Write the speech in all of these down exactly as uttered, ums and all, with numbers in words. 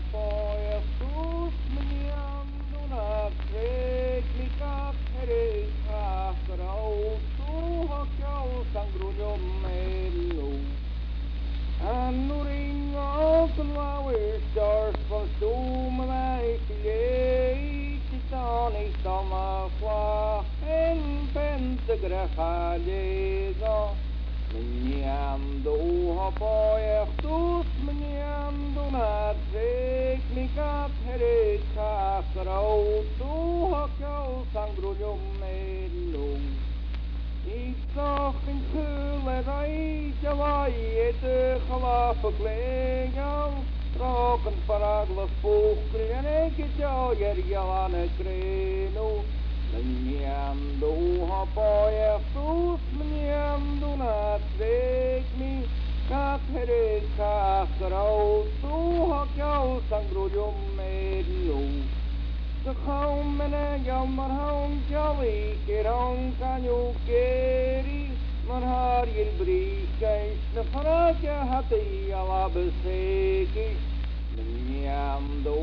poiesus mniam donat technicat hereca grautu hocal sangrunium melu annuring of the lower stars for stum like ye titani sama qua en pentagraha lega mniam do poiesus mniam donat technicat hereca grautu hocal sangrunium melu Ik zag in geulerij, jawai, de gelafeklegel, trokken paraglas poekri en ik het jou er jalane kreno. Mniam do poiesus mniam donat techni cat hereca grautu hocal sangrunium melu. De gaumene jammer hong jolly, kerong kanyu keri, maar haar je briefkeis, de vraagje had hij al beseki. Mniam do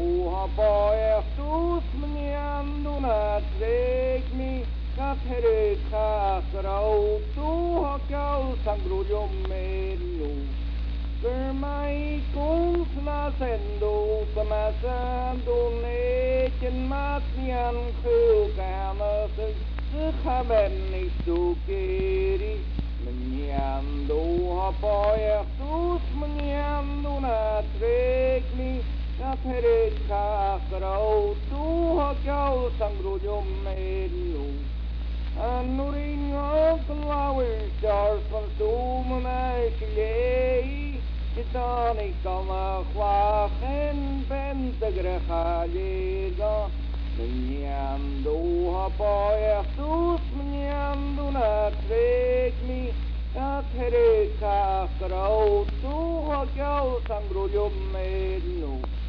poiesus mniam donat techni cat hereca grautu hocal sangrunium melu. Per mij komt nascendo, começando neken matnian gulkame, ze gaan niet zo keri. Mniando poiesus mniam donat techni cat hereca grautu hocal sangrunium melu. Annuring of the lower stars van stomen uit je Titanic kan glaag en pentagraha lega Mniam do poiesus mniam donat techni cat hereca grautu hocal sangrunium melu.